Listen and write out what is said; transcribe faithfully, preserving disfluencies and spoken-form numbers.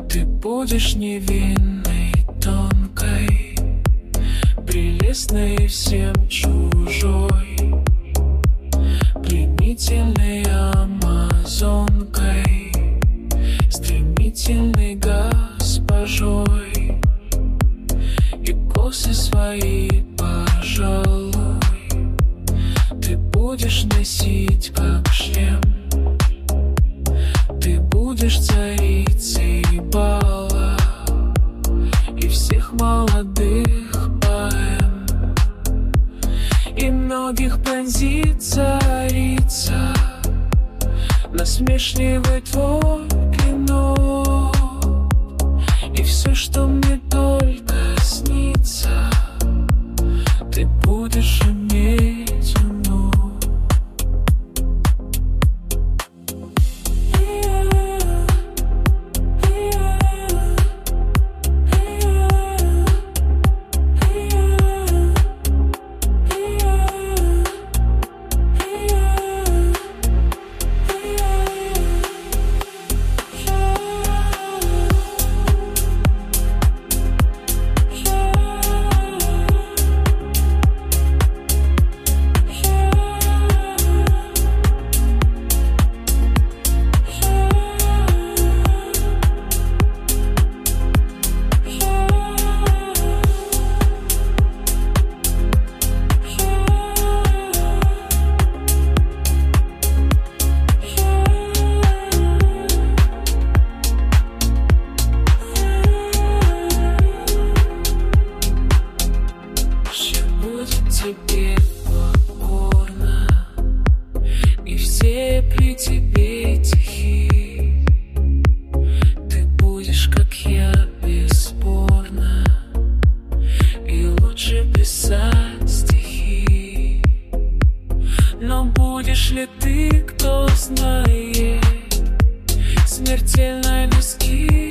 Ты будешь невинной, тонкой, прелестной, всем чужой, пленительной амазонкой, стремительной госпожой. И косы свои, пожалуй, ты будешь носить как шлем. Ты будешь царицей бала и всех молодых поэм, и многих пронзит царица насмешливый твой клинок. И все, что мне только снится, ты будешь иметь у ног. Тебе покорно, и все при тебе тихи. Ты будешь, как я, бесспорно, и лучше писать стихи. Но будешь ли ты, кто знает, смертельно близки?